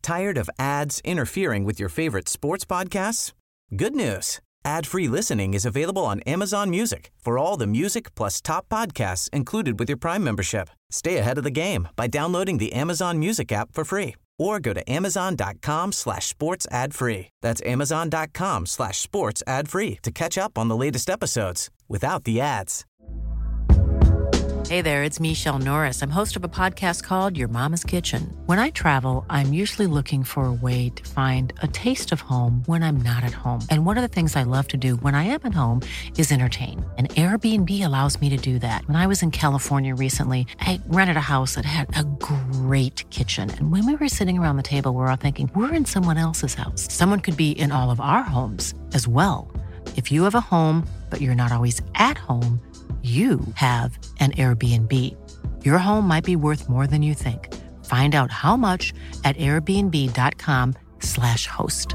Tired of ads interfering with your favorite sports podcasts? Good news. Ad-free listening is available on Amazon Music for all the music plus top podcasts included with your Prime membership. Stay ahead of the game by downloading the Amazon Music app for free or go to amazon.com/sports ad free. That's amazon.com/sports ad free to catch up on the latest episodes without the ads. Hey there, it's Michelle Norris. I'm host of a podcast called Your Mama's Kitchen. When I travel, I'm usually looking for a way to find a taste of home when I'm not at home. And one of the things I love to do when I am at home is entertain. And Airbnb allows me to do that. When I was in California recently, I rented a house that had a great kitchen. And when we were sitting around the table, we're all thinking, we're in someone else's house. Someone could be in all of our homes as well. If you have a home, but you're not always at home, you have an Airbnb. Your home might be worth more than you think. Find out how much at airbnb.com/host.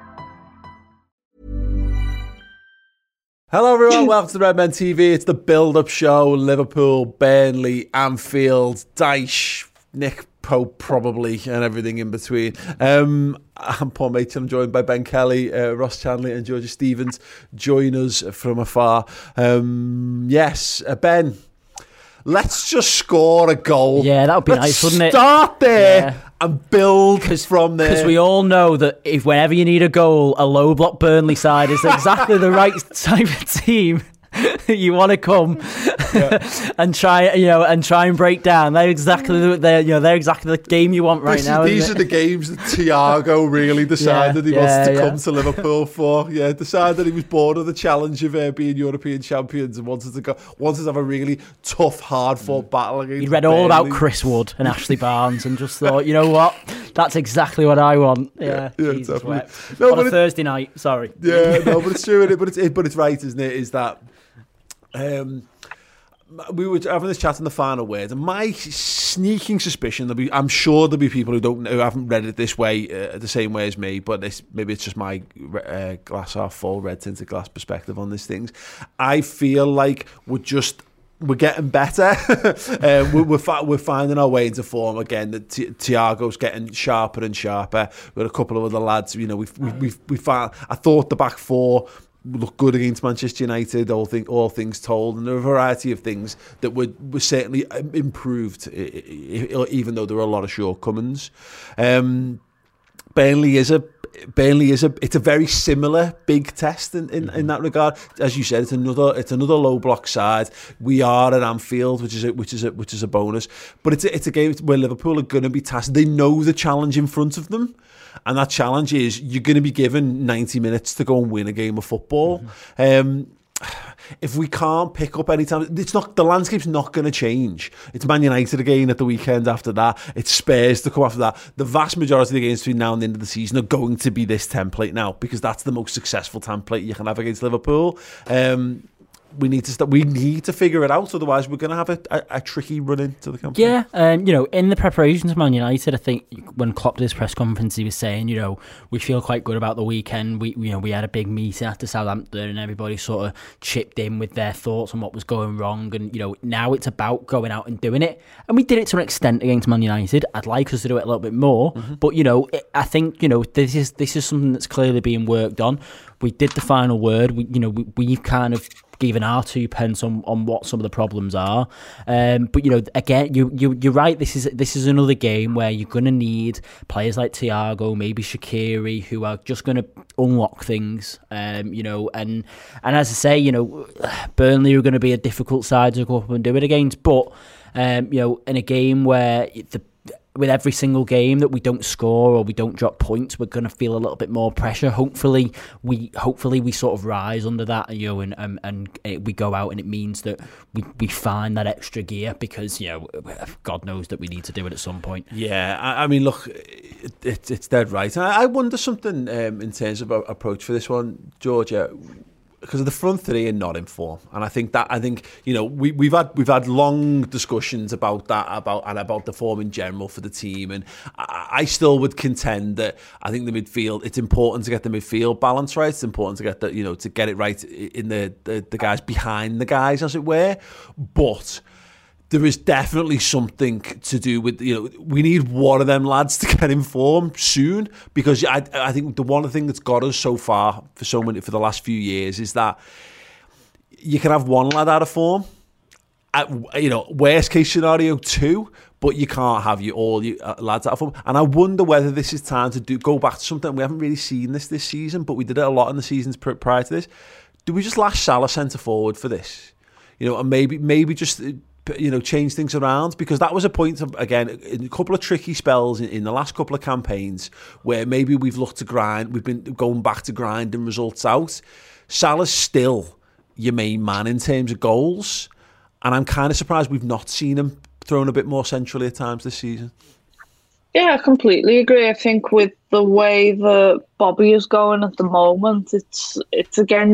Hello everyone, welcome to Red Men TV. It's the build-up show. Liverpool, Burnley, Anfield, Dyche, Nick Pope probably, and everything in between. I'm Paul Machin. I'm joined by Ben Kelly, Ross Chandler and Georgia Stevens. Join us from afar. Ben, let's just score a goal. Yeah, that would be nice, wouldn't it? Start there and build from there. Because we all know that if whenever you need a goal, a low block Burnley side is exactly the right type of team you want to come and try and break down. They're exactly the game you want right now. These are the games that Thiago really decided he wants to come to Liverpool for. Yeah, decided he was bored of the challenge of being European champions and wanted to have a really tough, hard-fought battle against. He read all about Chris Wood and Ashley Barnes and just thought, you know what, that's exactly what I want. Yeah, Jesus wept. No, on a Thursday night. Sorry. Yeah, no, but it's true. But it's right, isn't it? Is that. We were having this chat in the final word, and my sneaking suspicion I'm sure there'll be people who haven't read it this way, the same way as me, but maybe it's just my glass half full, red tinted glass perspective on these things. I feel like we're getting better. We're finding our way into form again. Thiago's getting sharper and sharper. We've got a couple of other lads. You know, we found. I thought the back four look good against Manchester United, all things told, and there are a variety of things that were certainly improved, even though there were a lot of shortcomings. Burnley is a very similar big test in that regard. As you said, it's another low block side. We are at Anfield, which is a bonus, but it's a game where Liverpool are going to be tasked. They know the challenge in front of them. And that challenge is you're going to be given 90 minutes to go and win a game of football. If we can't pick up any time, the landscape's not going to change. It's Man United again at the weekend after that. It's Spurs to come after that. The vast majority of the games between now and the end of the season are going to be this template now, because that's the most successful template you can have against Liverpool. We need to figure it out, otherwise we're going to have a tricky run into the campaign. Yeah, in the preparations of Man United, I think when Klopp did his press conference, he was saying, we feel quite good about the weekend. We had a big meeting after Southampton, and everybody sort of chipped in with their thoughts on what was going wrong. And now it's about going out and doing it. And we did it to an extent against Man United. I'd like us to do it a little bit more, but I think this is something that's clearly being worked on. We did the final word. We've kind of given our 2 pence on what some of the problems are. But again, you're right. This is another game where you're going to need players like Thiago, maybe Shaqiri, who are just going to unlock things. And as I say, Burnley are going to be a difficult side to go up and do it against. But in a game where with every single game that we don't score or we don't drop points, we're going to feel a little bit more pressure. Hopefully we sort of rise under that, and we go out, and it means that we find that extra gear, because God knows that we need to do it at some point. Yeah, I mean, look, it's dead right. And I wonder something in terms of approach for this one, Georgia. Because the front three are not in form, and I think we've had long discussions about that, about the form in general for the team, and I still would contend that I think the midfield, it's important to get the midfield balance right. It's important to get to get it right in the guys behind the guys, as it were. But there is definitely something to do with, we need one of them lads to get in form soon, because I think the one thing that's got us so far for the last few years is that you can have one lad out of form, worst case scenario 2, but you can't have all you lads out of form. And I wonder whether this is time to go back to something. We haven't really seen this season, but we did it a lot in the seasons prior to this. Do we just lash Salah centre forward for this? And maybe just change things around, because that was a point of, again, in a couple of tricky spells in the last couple of campaigns where maybe we've looked to grind, we've been going back to grinding results out. Salah's still your main man in terms of goals, and I'm kind of surprised we've not seen him thrown a bit more centrally at times this season. Yeah, I completely agree. I think with the way that Bobby is going at the moment, it's again,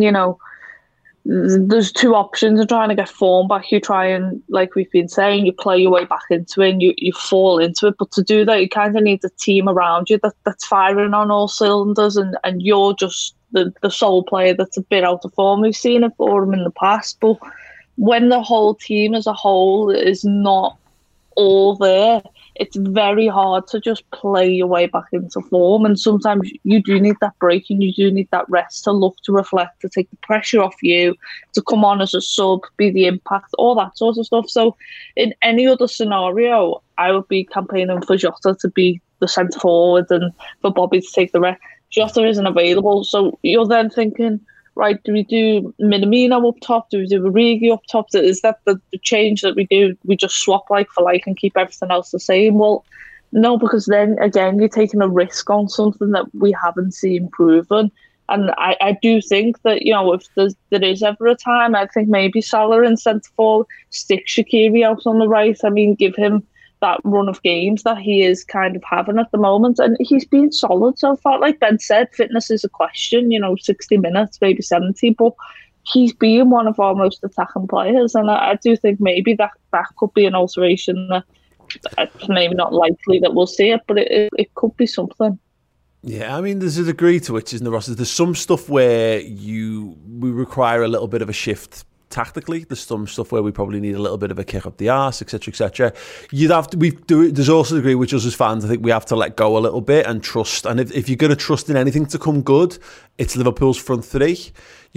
there's two options in trying to get form back. You try and, like we've been saying, you play your way back into it and you fall into it. But to do that, you kind of need a team around you that's firing on all cylinders, and you're just the sole player that's a bit out of form. We've seen it for him in the past, but when the whole team as a whole is not all there, it's very hard to just play your way back into form. And sometimes you do need that break, and you do need that rest to look, to reflect, to take the pressure off you, to come on as a sub, be the impact, all that sort of stuff. So in any other scenario, I would be campaigning for Jota to be the centre forward and for Bobby to take the rest. Jota isn't available, so you're then thinking, right, do we do Minamino up top? Do we do Origi up top? Is that the change that we do? We just swap like for like and keep everything else the same? Well, no, because then, again, you're taking a risk on something that we haven't seen proven. And I do think that, if there is ever a time, I think maybe Salah in centre-forward, stick Shaqiri out on the right. I mean, give him that run of games that he is kind of having at the moment, and he's been solid so far. Like Ben said, fitness is a question, 60 minutes, maybe 70, but he's been one of our most attacking players, and I do think maybe that could be an alteration that maybe not likely that we'll see it, but it could be something. Yeah, I mean, there's a degree to which, isn't there, Ross? There's some stuff where we require a little bit of a shift tactically. There's some stuff where we probably need a little bit of a kick up the arse, etc., etc. There's also a degree which us as fans, I think we have to let go a little bit and trust. And if you're going to trust in anything to come good, it's Liverpool's front three.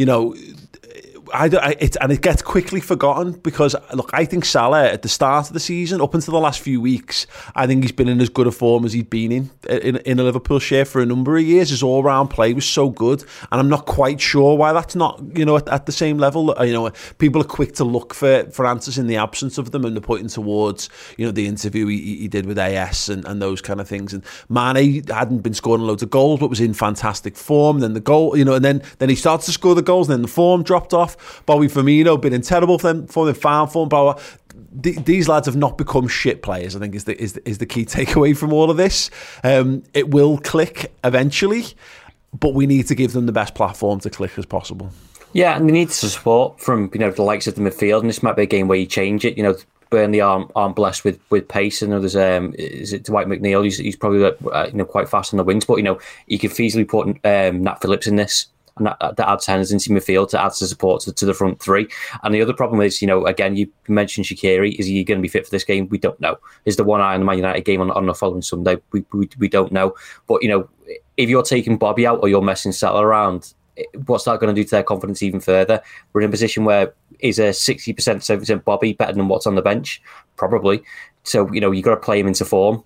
It gets quickly forgotten because, look, I think Salah at the start of the season, up until the last few weeks, I think he's been in as good a form as he'd been in a Liverpool shirt for a number of years. His all-round play was so good, and I'm not quite sure why that's not, at the same level. People are quick to look for answers in the absence of them, and they're pointing towards, the interview he did with AS and those kind of things. And Mane hadn't been scoring loads of goals, but was in fantastic form. Then the goal, and then he started to score the goals, and then the form dropped off. Bobby Firmino been in terrible form, in farm form, blah, blah. These lads have not become shit players, I think is the key takeaway from all of this. It will click eventually, but we need to give them the best platform to click as possible. Yeah, and they need support from the likes of the midfield, and this might be a game where you change it. Burnley aren't blessed with pace. I know there's is it Dwight McNeil? He's probably quite fast on the wings, but you could easily put Nat Phillips in this. And that adds hesitancy in midfield, to add the support to the front three. And the other problem is, again, you mentioned Shaqiri. Is he going to be fit for this game? We don't know. Is the one eye on the Man United game on the following Sunday? We don't know. But, if you're taking Bobby out or you're messing Salah around, what's that going to do to their confidence even further? We're in a position where is a 60%, 70% Bobby better than what's on the bench? Probably. So, you've got to play him into form.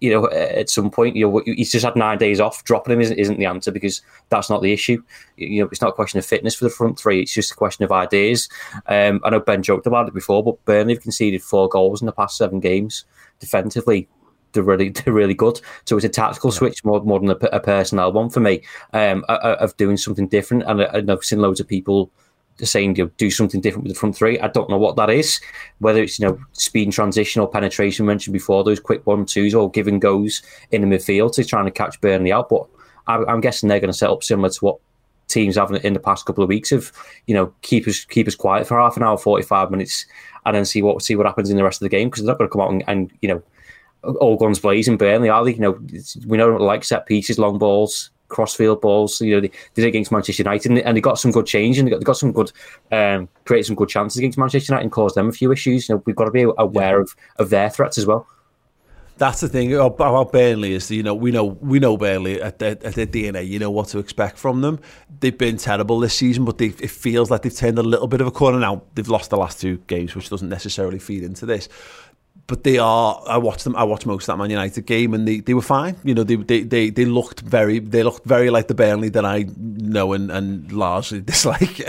At some point, he's just had 9 days off. Dropping him isn't the answer, because that's not the issue. It's not a question of fitness for the front three. It's just a question of ideas. I know Ben joked about it before, but Burnley have conceded 4 goals in the past 7 games. Defensively, they're really good. So it's a tactical switch more than a personnel one for me, of doing something different. And I've seen loads of people saying do something different with the front three. I don't know what that is, whether it's speed and transition or penetration mentioned before, those quick 1-2s or give and goes in the midfield to trying to catch Burnley out. But I'm guessing they're going to set up similar to what teams have in the past couple of weeks of keep us quiet for half an hour, 45 minutes, and then see what happens in the rest of the game, because they're not going to come out and all guns blazing Burnley, are they? We know like set pieces, long balls, crossfield balls. They did it against Manchester United, and they got some good change, and they got some good created some good chances against Manchester United and caused them a few issues. We've got to be aware of their threats as well. That's the thing about Burnley is, we know Burnley at their DNA. You know what to expect from them. They've been terrible this season, but it feels like they've turned a little bit of a corner now. They've lost the last 2 games, which doesn't necessarily feed into this. But they are. I watched most of that Man United game, and they were fine. They looked very like the Burnley that I know and largely dislike.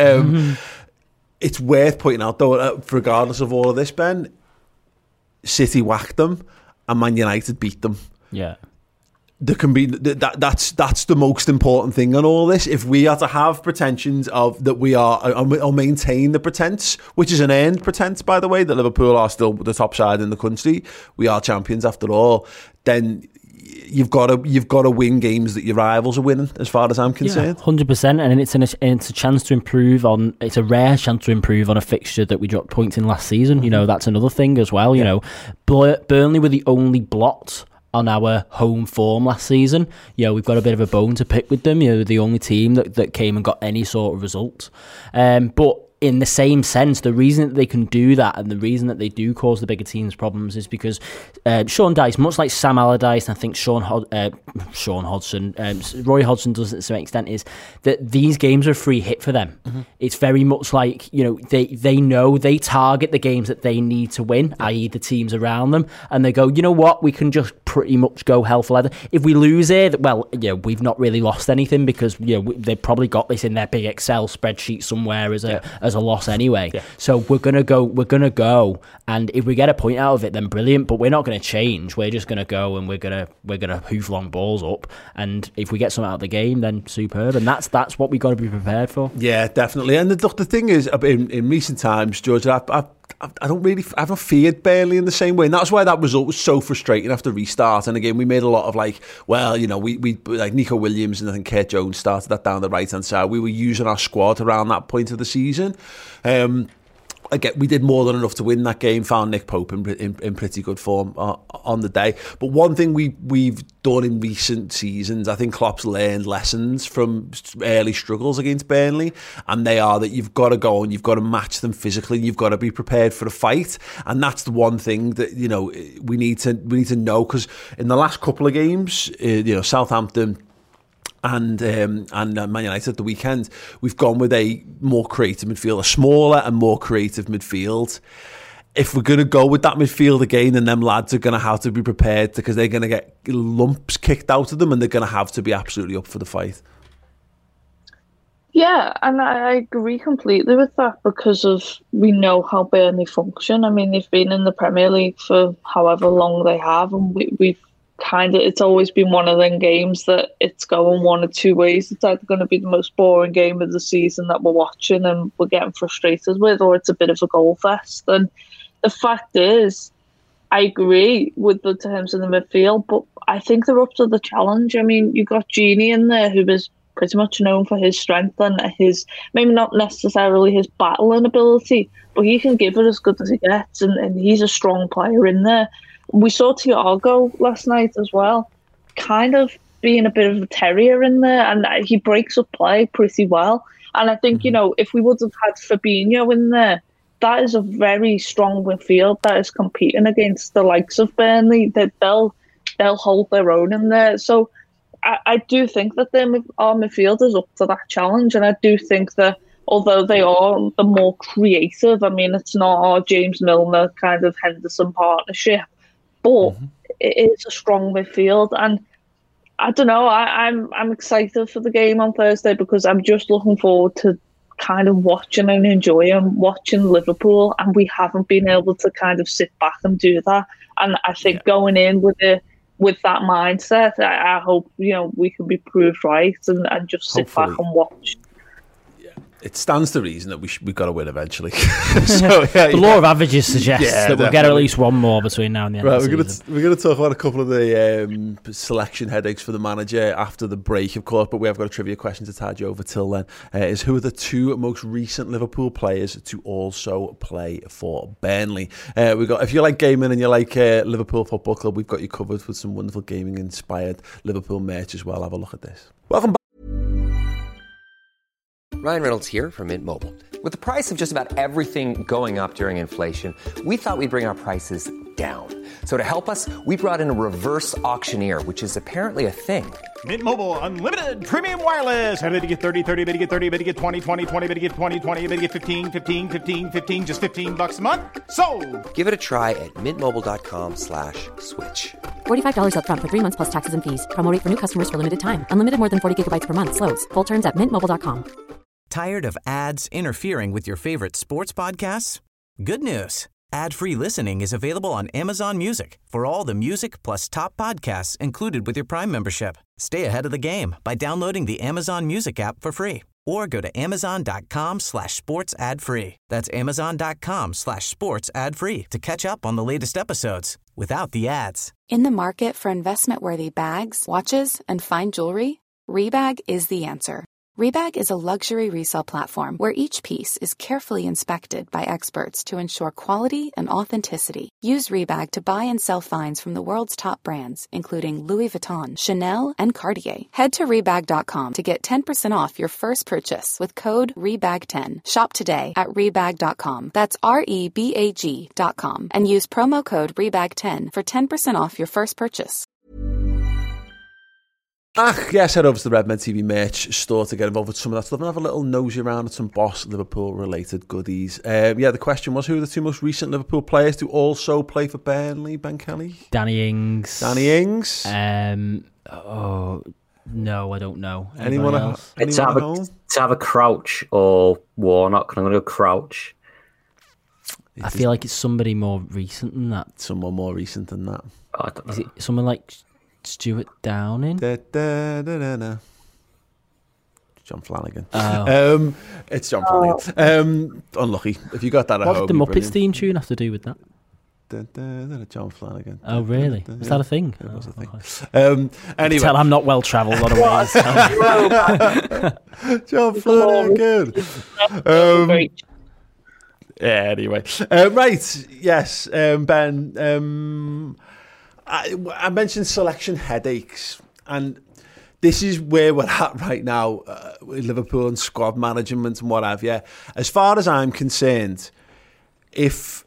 It's worth pointing out though, regardless of all of this, Ben, City whacked them. And Man United beat them. Yeah, there can be that's the most important thing on all this. If we are to have pretensions of that, we are or maintain the pretense, which is an earned pretense, by the way, that Liverpool are still the top side in the country. We are champions after all. Then you've got to win games that your rivals are winning, as far as I'm concerned. 100%, and it's a chance to improve on. It's a rare chance to improve on a fixture that we dropped points in last season. That's another thing as well. Burnley were the only blot on our home form last season. We've got a bit of a bone to pick with them. The only team that came and got any sort of result. But in the same sense, the reason that they can do that and the reason that they do cause the bigger teams problems is because Sean Dyche, much like Sam Allardyce, and I think Sean Hodgson, Roy Hodgson does it to some extent, is that these games are a free hit for them. Mm-hmm. It's very much like, they know they target the games that they need to win, i.e. the teams around them, and they go, you know what, we can just pretty much go hell for leather. If we lose here, we've not really lost anything because they've probably got this in their big Excel spreadsheet somewhere as a loss anyway. Yeah. So we're gonna go, and if we get a point out of it, then brilliant. But we're not gonna change. We're just gonna go and we're gonna hoof long balls up. And if we get something out of the game, then superb. And that's what we got to be prepared for. Yeah, definitely. And the thing is, in recent times, George, I haven't feared Burnley in the same way, and that's why that result was so frustrating after restart. And again, we made a lot of we like Nico Williams and I think Kurt Jones started that down the right hand side. We were using our squad around that point of the season. Again, we did more than enough to win that game. Found Nick Pope in pretty good form on the day. But one thing we've done in recent seasons, I think Klopp's learned lessons from early struggles against Burnley, and they are that you've got to go and you've got to match them physically. You've got to be prepared for a fight, and that's the one thing that we need to know, because in the last couple of games, Southampton and Man United at the weekend, we've gone with a more creative midfield, a smaller and more creative midfield. If we're going to go with that midfield again, then them lads are going to have to be prepared, because they're going to get lumps kicked out of them and they're going to have to be absolutely up for the fight. Yeah, and I agree completely with that, because we know how Burnley function. I mean, they've been in the Premier League for however long they have, and we've it's always been one of them games that it's going one or two ways. It's either going to be the most boring game of the season that we're watching and we're getting frustrated with, or it's a bit of a goal fest. And the fact is, I agree with the terms of the midfield, but I think they're up to the challenge. I mean, you got Gini in there, who is pretty much known for his strength and his, maybe not necessarily his battling ability, but he can give it as good as he gets, and he's a strong player in there. We saw Thiago last night as well, kind of being a bit of a terrier in there, and he breaks up play pretty well. And I think, if we would have had Fabinho in there, that is a very strong midfield that is competing against the likes of Burnley, that they'll hold their own in there. So I do think that our midfield is up to that challenge, and I do think that although they are the more creative, I mean, it's not our James Milner kind of Henderson partnership, but it is a strong midfield. And I don't know, I'm excited for the game on Thursday, because I'm just looking forward to kind of watching and enjoying watching Liverpool, and we haven't been able to kind of sit back and do that. And I think going in with that mindset, I hope we can be proved right and just sit back and watch. it stands to reason that we've got to win eventually. So, the law of averages suggests that we'll get at definitely. least one more between now and the end of the season. We're going to talk about a couple of the selection headaches for the manager after the break, of course, but we have got a trivia question to tide you over till then. Is who are the two most recent Liverpool players to also play for Burnley? If you like gaming and you like Liverpool Football Club, we've got you covered with some wonderful gaming-inspired Liverpool merch as well. Have a look at this. Welcome back. Ryan Reynolds here from Mint Mobile. With the price of just about everything going up during inflation, we thought we'd bring our prices down. So to help us, we brought in a reverse auctioneer, which is apparently a thing. Mint Mobile Unlimited Premium Wireless. How to get 30, 30, bit to get 30, bit to get 20, 20, 20, bit to get 20, 20, bit to get 15, 15, 15, 15, just $15 a month? Sold! Give it a try at mintmobile.com/switch. $45 up front for 3 months plus taxes and fees. Promo rate for new customers for limited time. Unlimited more than 40 gigabytes per month. Slows full terms at mintmobile.com. Tired of ads interfering with your favorite sports podcasts? Good news. Ad-free listening is available on Amazon Music for all the music plus top podcasts included with your Prime membership. Stay ahead of the game by downloading the Amazon Music app for free or go to amazon.com/sports ad free. That's amazon.com/sports ad free to catch up on the latest episodes without the ads. In the market for investment-worthy bags, watches, and fine jewelry, Rebag is the answer. Rebag is a luxury resale platform where each piece is carefully inspected by experts to ensure quality and authenticity. Use Rebag to buy and sell finds from the world's top brands, including Louis Vuitton, Chanel, and Cartier. Head to Rebag.com to get 10% off your first purchase with code REBAG10. Shop today at Rebag.com. That's REBAG.com. And use promo code REBAG10 for 10% off your first purchase. Yes, head over to the Redmen TV merch store to get involved with some of that stuff and have a little nosy around at some Boss Liverpool-related goodies. The question was, who are the two most recent Liverpool players to also play for Burnley, Ben Kelly? Danny Ings. No, I don't know. Anyone else? It's either Crouch or Warnock. I'm going to go Crouch. I feel like it's somebody more recent than that. Someone more recent than that. I don't know. Is it someone like Stuart Downing? John Flanagan. Oh. It's John Flanagan. Unlucky. If you got that at home. What did the Muppets theme tune have to do with that? John Flanagan. Oh, really? Was that a thing? It was a thing. Okay. Anyway. Tell I'm not well travelled on ways. John Flanagan. Anyway. Right. Yes, Ben. I mentioned selection headaches, and this is where we're at right now with Liverpool and squad management and what have you. As far as I'm concerned, this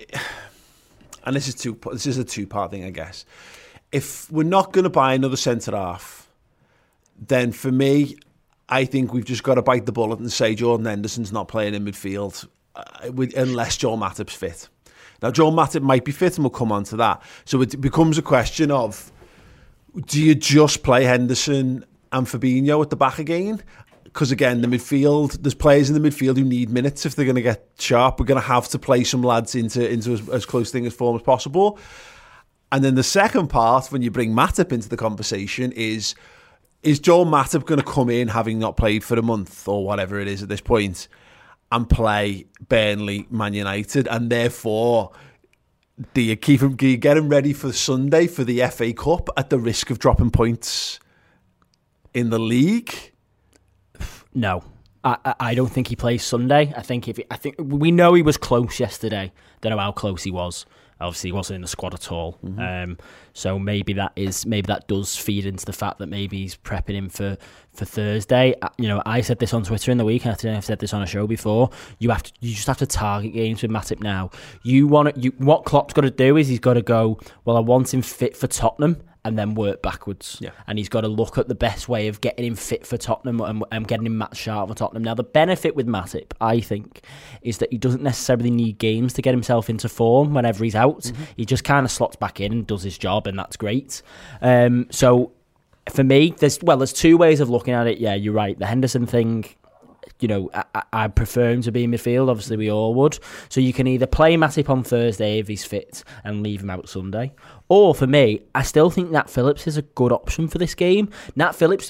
is a two-part thing, I guess. If we're not going to buy another centre-half, then for me, I think we've just got to bite the bullet and say Jordan Henderson's not playing in midfield unless Joel Matip's fit. Now, Joel Matip might be fit, and we'll come on to that. So it becomes a question of, do you just play Henderson and Fabinho at the back again? Because, again, the midfield, there's players in the midfield who need minutes if they're going to get sharp. We're going to have to play some lads into as close thing as form as possible. And then the second part, when you bring Matip into the conversation, is Joel Matip going to come in, having not played for a month or whatever it is at this point, and play Burnley, Man United, and therefore do you get him ready for Sunday for the FA Cup at the risk of dropping points in the league? No, I don't think he plays Sunday. I think we know he was close yesterday. Don't know how close he was. Obviously, he wasn't in the squad at all. Mm-hmm. So maybe that does feed into the fact that maybe he's prepping him for Thursday. I said this on Twitter in the week, and I've said this on a show before. You just have to target games with Matip now. What Klopp's got to do is he's got to go, well, I want him fit for Tottenham, and then work backwards. Yeah. And he's got to look at the best way of getting him fit for Tottenham and getting him match sharp for Tottenham. Now, the benefit with Matip, I think, is that he doesn't necessarily need games to get himself into form whenever he's out. Mm-hmm. He just kind of slots back in and does his job, and that's great. So, for me, there's two ways of looking at it. Yeah, you're right. The Henderson thing, I prefer him to be in midfield. Obviously, we all would. So you can either play Matip on Thursday if he's fit and leave him out Sunday. Or for me, I still think Nat Phillips is a good option for this game. Nat Phillips,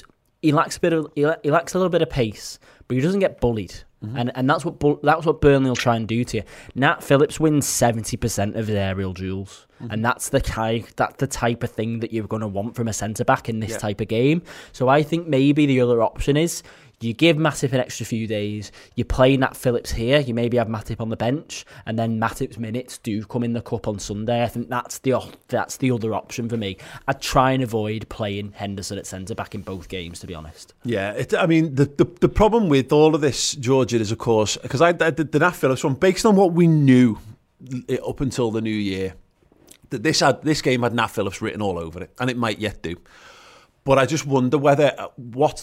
he lacks a little bit of pace, but he doesn't get bullied. And that's what Burnley will try and do to you. Nat Phillips wins 70% of his aerial duels, and that's the type of thing that you're going to want from a centre back in this type of game. So I think maybe the other option is you give Matip an extra few days, you play Nat Phillips here, you maybe have Matip on the bench, and then Matip's minutes do come in the cup on Sunday. I think that's the other option for me. I'd try and avoid playing Henderson at centre-back in both games, to be honest. Yeah, the problem with all of this, George, is, of course, because I did the Nat Phillips one, based on what we knew up until the new year, that this game had Nat Phillips written all over it, and it might yet do. But I just wonder what's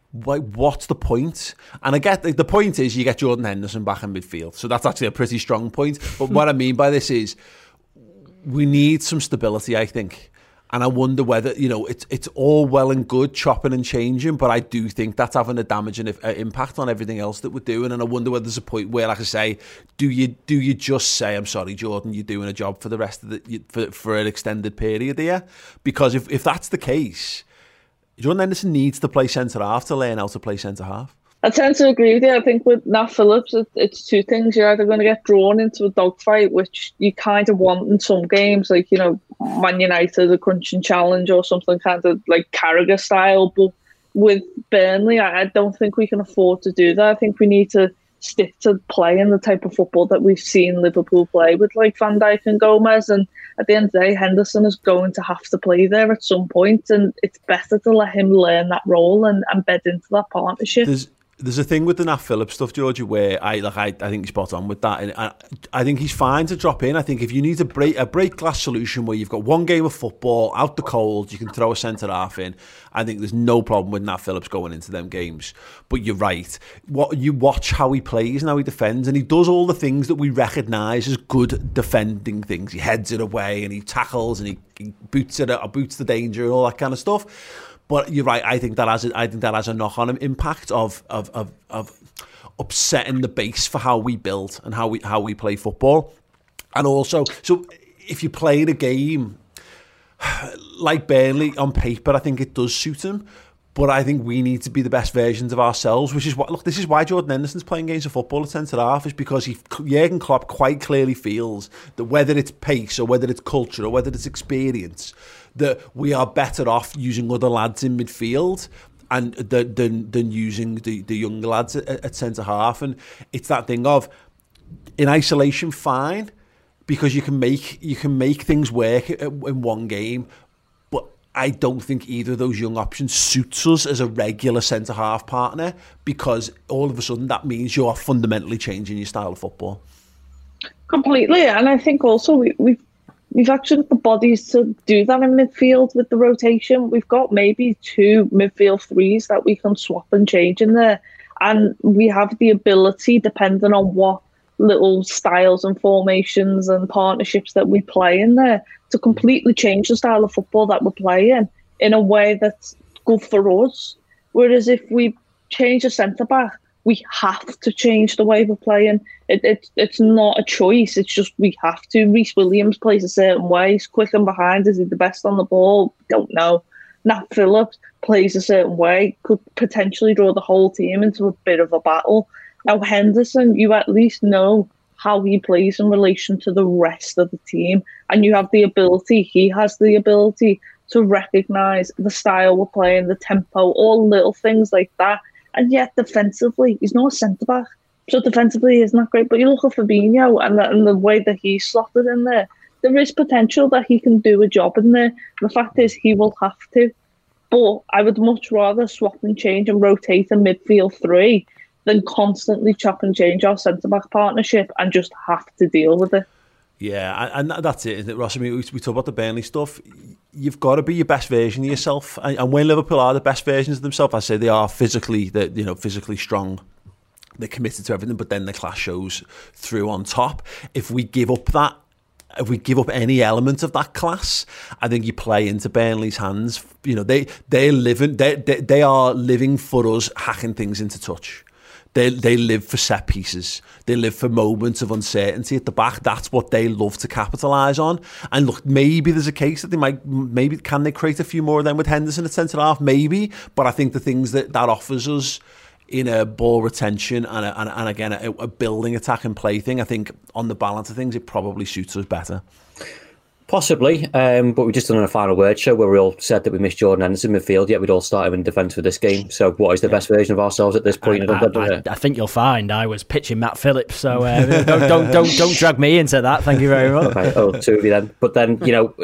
the point? And I get the point is you get Jordan Henderson back in midfield, so that's actually a pretty strong point. But what I mean by this is we need some stability, I think. And I wonder whether, it's all well and good chopping and changing, but I do think that's having a damaging impact on everything else that we're doing. And I wonder whether there's a point where, like I say, do you just say, I'm sorry, Jordan, you're doing a job for the rest of for an extended period here? Because if that's the case, Jordan Henderson needs to play centre-half to learn how to play centre-half. I tend to agree with you. I think with Nat Phillips, it's two things. You're either going to get drawn into a dogfight, which you kind of want in some games, like, Man United, a crunching challenge or something kind of like Carragher style. But with Burnley, I don't think we can afford to do that. I think we need to stick to playing the type of football that we've seen Liverpool play with, like Van Dijk and Gomez. And at the end of the day, Henderson is going to have to play there at some point, and it's better to let him learn that role and bed into that partnership. There's a thing with the Nat Phillips stuff, Georgie, where I think he's spot on with that, and I think he's fine to drop in. I think if you need a break glass solution where you've got one game of football out the cold, you can throw a centre half in. I think there's no problem with Nat Phillips going into them games. But you're right. You watch how he plays and how he defends, and he does all the things that we recognise as good defending things. He heads it away and he tackles and he boots the danger and all that kind of stuff. But you're right. I think that has a knock-on impact of upsetting the base for how we build and how we play football. And also, so if you play the game like Burnley on paper, I think it does suit him. But I think we need to be the best versions of ourselves, which is this is why Jordan Henderson's playing games of football at centre-half, is because Jurgen Klopp quite clearly feels that whether it's pace or whether it's culture or whether it's experience, that we are better off using other lads in midfield and than using the younger lads at centre-half. And it's that thing of, in isolation, fine, because you can make things work in one game, I don't think either of those young options suits us as a regular centre-half partner, because all of a sudden that means you are fundamentally changing your style of football. Completely, and I think also we've actually got the bodies to do that in midfield with the rotation. We've got maybe two midfield threes that we can swap and change in there, and we have the ability, depending on what little styles and formations and partnerships that we play in there, to completely change the style of football that we're playing in a way that's good for us. Whereas if we change a centre-back, we have to change the way we're playing. It's not a choice, it's just we have to. Reece Williams plays a certain way, he's quick and behind. Is he the best on the ball? Don't know. Nat Phillips plays a certain way, could potentially draw the whole team into a bit of a battle. Now Henderson, you at least know how he plays in relation to the rest of the team, and he has the ability to recognise the style we're playing, the tempo, all little things like that. And yet defensively, he's not a centre-back, so defensively he's not great. But you look at Fabinho and the way that he's slotted in there is potential that he can do a job in there. The fact is, he will have to. But I would much rather swap and change and rotate a midfield three than constantly chop and change our centre-back partnership and just have to deal with it. Yeah, and that's it, isn't it, Ross? I mean, we talk about the Burnley stuff. You've got to be your best version of yourself. And when Liverpool are the best versions of themselves, I say they are physically strong. They're committed to everything, but then the class shows through on top. If we give up any element of that class, I think you play into Burnley's hands. They are living for us, hacking things into touch. They live for set pieces. They live for moments of uncertainty at the back. That's what they love to capitalise on. And look, maybe there's a case that can they create a few more of them with Henderson at centre half? Maybe, but I think the things that offers us in a ball retention and again a building attack and play thing, I think on the balance of things it probably suits us better. Possibly, but we just done a final word show where we all said that we missed Jordan Henderson midfield, yet we'd all started in defence for this game. So what is the best version of ourselves at this point? I think you'll find I was pitching Matt Phillips, so don't drag me into that. Thank you very much. Okay, two of you then. But then,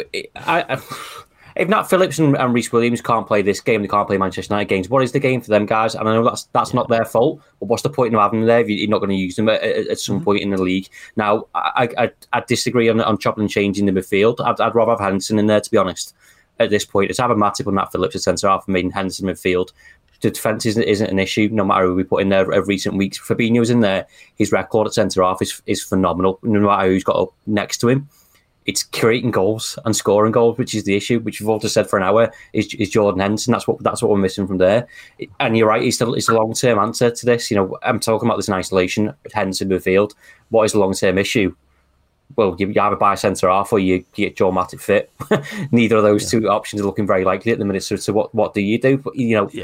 if Nat Phillips and Reece Williams can't play this game, they can't play Manchester United games, what is the game for them guys? And I know that's not their fault, but what's the point of having them there if you're not going to use them at some point in the league? Now, I disagree on chopping and changing the midfield. I'd rather have Henderson in there, to be honest, at this point. It's have a Matip and Nat Phillips at centre-half and making Henderson midfield. The defence isn't an issue, no matter who we put in there of recent weeks. Fabinho's in there. His record at centre-half is phenomenal, no matter who's got up next to him. It's creating goals and scoring goals, which is the issue, which we've all just said for an hour, is Jordan Henderson. That's what we're missing from there. And you're right, it's the long-term answer to this. I'm talking about this in isolation, Henderson midfield. What is the long-term issue? Well, you either buy centre-half or you get Joe Matip fit. Neither of those two options are looking very likely at the minute. So what do you do? But,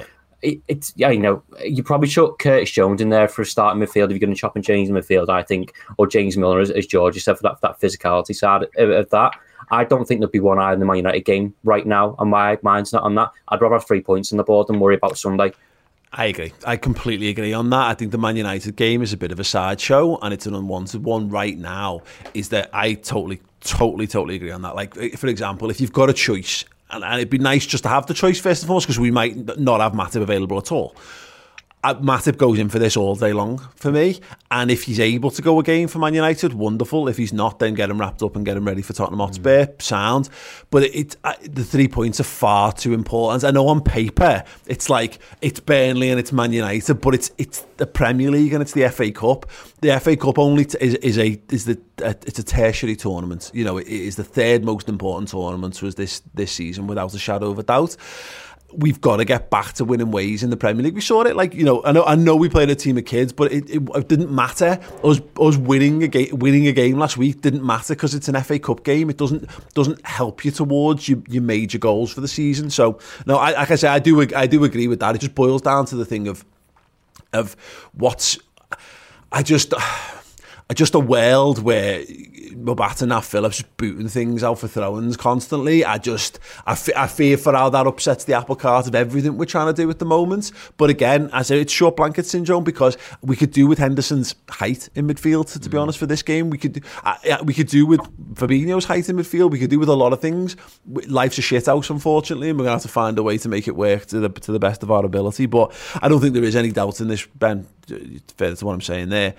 you probably chuck Curtis Jones in there for a starting midfield if you're going to chop and change the midfield, I think, or James Milner, as George said, for that physicality side of that. I don't think there'll be one eye in the Man United game right now, and my mind's not on that. I'd rather have 3 points on the board than worry about Sunday. I agree. I completely agree on that. I think the Man United game is a bit of a sideshow, and it's an unwanted one right now. Is that I totally agree on that. Like, for example, if you've got a choice, and it'd be nice just to have the choice first and foremost, because we might not have Matip available at all. Matip goes in for this all day long for me, and if he's able to go a game for Man United, wonderful. If he's not, then get him wrapped up and get him ready for Tottenham Hotspur, sound. But the 3 points are far too important. I know on paper it's like it's Burnley and it's Man United, but it's the Premier League and it's the FA Cup. The FA Cup only it's a tertiary tournament. It is the third most important tournament to us this season, without a shadow of a doubt. We've got to get back to winning ways in the Premier League. We saw it, I know we played a team of kids, but it didn't matter. Us winning a game last week didn't matter because it's an FA Cup game. It doesn't help you towards your major goals for the season. So no, like I say, I do agree with that. It just boils down to the thing of what's just a world where Mobata and Nat Phillips booting things out for throw-ins constantly. I fear for how that upsets the apple cart of everything we're trying to do at the moment. But again, I say it's short blanket syndrome, because we could do with Henderson's height in midfield, to be honest, for this game. We could do with Fabinho's height in midfield. We could do with a lot of things. Life's a shit house, unfortunately, and we're going to have to find a way to make it work to the best of our ability. But I don't think there is any doubt in this, Ben, further to what I'm saying there.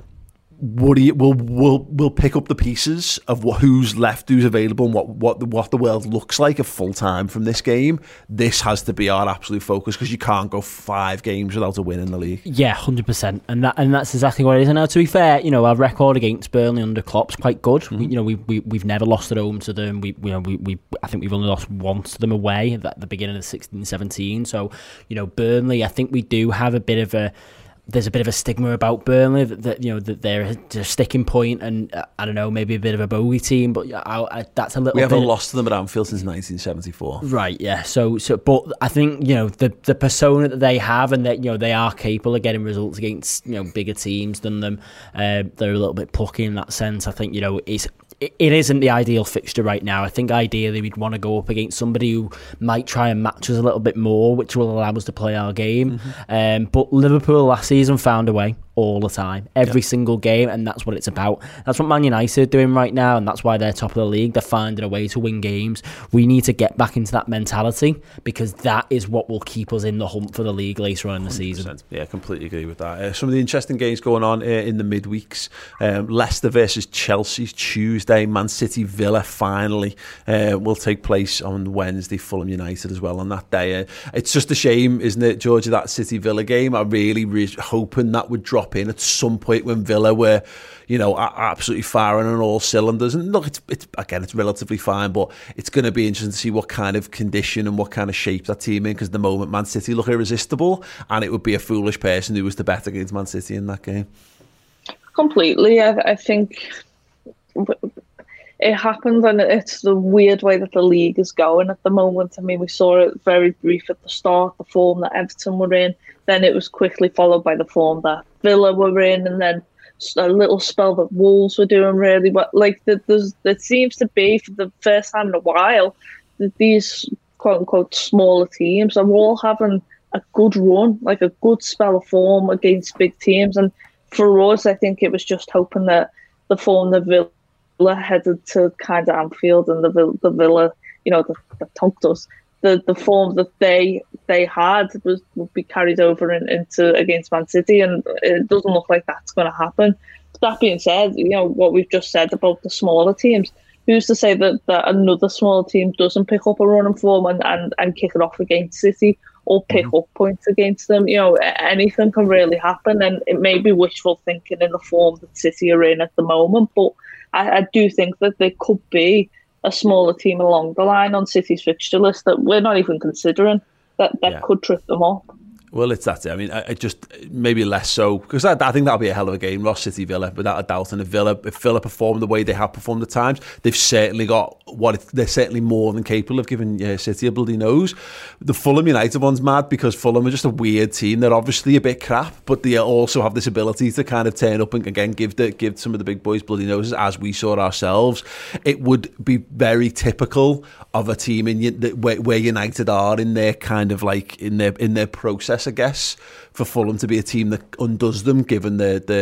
We'll pick up the pieces of who's left, who's available, and what the world looks like at full time from this game. This has to be our absolute focus, because you can't go 5 games without a win in the league. Yeah, 100%, and that's exactly what it is. And now, to be fair, our record against Burnley under Klopp's quite good. Mm-hmm. We've never lost at home to them. I think we've only lost once to them away at the beginning of 16-17. So Burnley, I think we do have there's a bit of a stigma about Burnley that they're a sticking point, and I don't know, maybe a bit of a bogey team, but that's a little. We haven't lost to them at Anfield since 1974. Right, yeah. So, but I think the persona that they have, and that they are capable of getting results against bigger teams than them. They're a little bit plucky in that sense. I think it isn't the ideal fixture right now. I think ideally we'd want to go up against somebody who might try and match us a little bit more, which will allow us to play our game. Mm-hmm. But Liverpool last season found a way all the time, every single game, and that's what it's about. That's what Man United are doing right now, and that's why they're top of the league. They're finding a way to win games. We need to get back into that mentality, because that is what will keep us in the hunt for the league later on in the 100%. Season. Yeah, completely agree with that. Some of the interesting games going on in the midweeks. Leicester versus Chelsea Tuesday. Man City Villa finally will take place on Wednesday. Fulham United as well on that day. It's just a shame, isn't it, Georgia, that City Villa game? I really hoping that would drop drop in at some point when Villa were, you know, absolutely firing on all cylinders. And look, it's relatively fine, but it's going to be interesting to see what kind of condition and what kind of shape that team in, because at the moment Man City look irresistible, and it would be a foolish person who was to bet against Man City in that game. Completely. I think it happens, and it's the weird way that the league is going at the moment. I mean, we saw it very brief at the start, the form that Everton were in, then it was quickly followed by the form that Villa were in, and then a little spell that Wolves were doing really well. Like, there seems to be, for the first time in a while, that these quote-unquote smaller teams are all having a good run, like a good spell of form against big teams. And for us, I think it was just hoping that the form that Villa headed to kind of Anfield, and the Villa, you know, the thumped us, the form that they had would be carried over into against Man City, and it doesn't look like that's going to happen. That being said, you know, what we've just said about the smaller teams, who's to say that another smaller team doesn't pick up a running form and kick it off against City, or pick up points against them? You know, anything can really happen, and it may be wishful thinking in the form that City are in at the moment, but I do think that there could be a smaller team along the line on City's fixture list that we're not even considering that could trip them up. Well, it's that. I mean, I just maybe less so, because I think that'll be a hell of a game, Ross City Villa, without a doubt. And if Villa perform the way they have performed at times, they've certainly got they're certainly more than capable of giving City a bloody nose. The Fulham United one's mad, because Fulham are just a weird team. They're obviously a bit crap, but they also have this ability to kind of turn up and again give some of the big boys bloody noses, as we saw ourselves. It would be very typical of a team where United are in their kind of like in their process, I guess, for Fulham to be a team that undoes them, given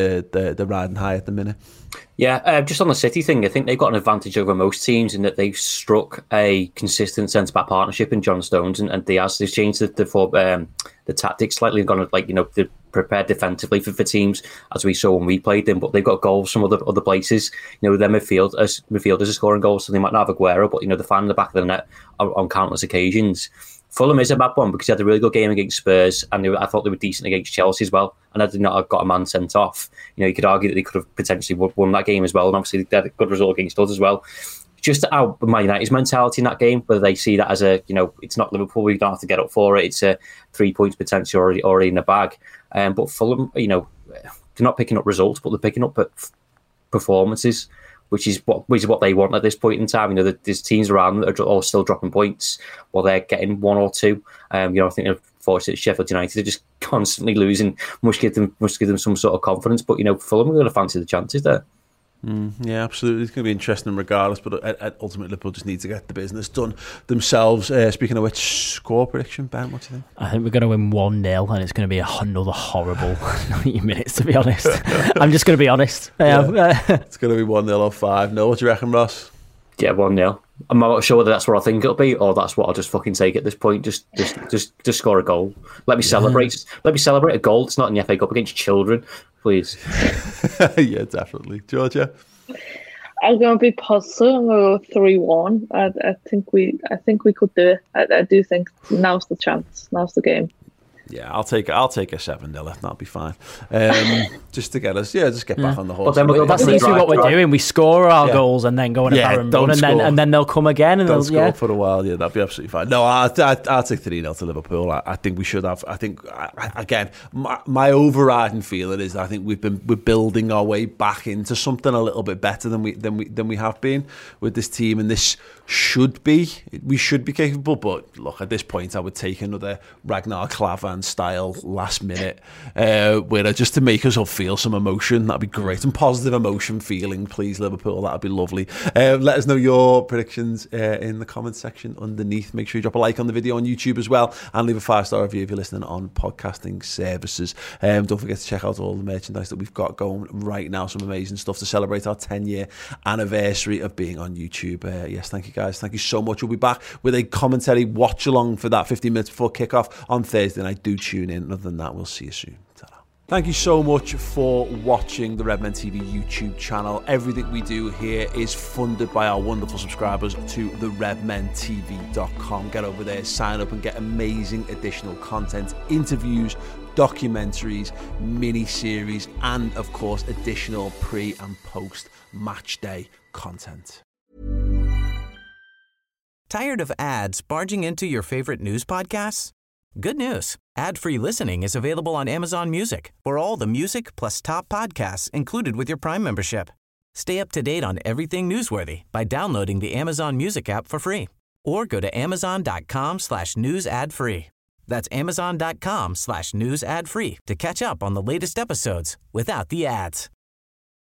the riding high at the minute. Yeah, just on the City thing, I think they've got an advantage over most teams in that they've struck a consistent centre-back partnership in John Stones and Diaz. They've changed the tactics slightly and gone, like, you know, they're prepared defensively for teams, as we saw when we played them, but they've got goals from other places. You know, their midfielders are scoring goals, so they might not have Aguero, but, you know, they're finding the back of the net on countless occasions. Fulham is a bad one because they had a really good game against Spurs, and I thought they were decent against Chelsea as well, and I did not have got a man sent off. You know, you could argue that they could have potentially won that game as well, and obviously they had a good result against us as well. Just how Man United's mentality in that game, whether they see that as a, you know, it's not Liverpool, we don't have to get up for it, it's a 3 points potentially already in the bag. But Fulham, you know, they're not picking up results, but they're picking up performances, which is what they want at this point in time. You know, there's teams around that are all still dropping points while they're getting one or two. You know, I think unfortunately Sheffield United are just constantly losing. Must give them some sort of confidence. But, you know, Fulham are going to fancy the chances there. Yeah, absolutely. It's going to be interesting regardless, but ultimately Liverpool just need to get the business done themselves. Speaking of which, score prediction, Ben, what do you think? I think we're going to win 1-0, and it's going to be another horrible 90 minutes, to be honest. I'm just going to be honest. It's going to be 1-0 or 5-0. What do you reckon, Ross? Yeah, 1-0. I'm not sure whether that's what I think it'll be, or that's what I'll just fucking take at this point. Just score a goal. Let me celebrate. Let me celebrate a goal. It's not in the FA Cup against children, please. Yeah, definitely. Georgia? I'm going to be positive. I'm going to go 3-1. I think we could do it. I do think now's the chance. Now's the game. Yeah, I'll take a 7-0. That'll be fine. Just to get us, just get back on the horse. But then that's usually what we're doing. We score our goals and then go on a barren run, and then they'll come again and don't score for a while. Yeah, that'd be absolutely fine. No, I'll take 3-0 to Liverpool. I think we should have. I think again, my overriding feeling is I think we're building our way back into something a little bit better than we have been with this team, and this we should be capable. But look, at this point, I would take another Ragnar Klavan style last minute winner just to make us all feel some emotion. That'd be great. Some positive emotion feeling, please, Liverpool. That'd be lovely. Let us know your predictions in the comments section underneath. Make sure you drop a like on the video on YouTube as well, and leave a 5-star review if you're listening on podcasting services. Don't forget to check out all the merchandise that we've got going right now. Some amazing stuff to celebrate our 10-year anniversary of being on YouTube. Yes, thank you guys. Thank you so much. We'll be back with a commentary watch along for that 15 minutes before kickoff on Thursday night. Do tune in. Other than that, we'll see you soon. Ta-ra. Thank you so much for watching the Redmen TV YouTube channel. Everything we do here is funded by our wonderful subscribers to the redmentv.com. Get over there, sign up and get amazing additional content, interviews, documentaries, mini-series, and of course additional pre and post match day content. Tired of ads barging into your favorite news podcasts? Good news. Ad-free listening is available on Amazon Music for all the music plus top podcasts included with your Prime membership. Stay up to date on everything newsworthy by downloading the Amazon Music app for free or go to amazon.com/news ad free. That's amazon.com/news ad free to catch up on the latest episodes without the ads.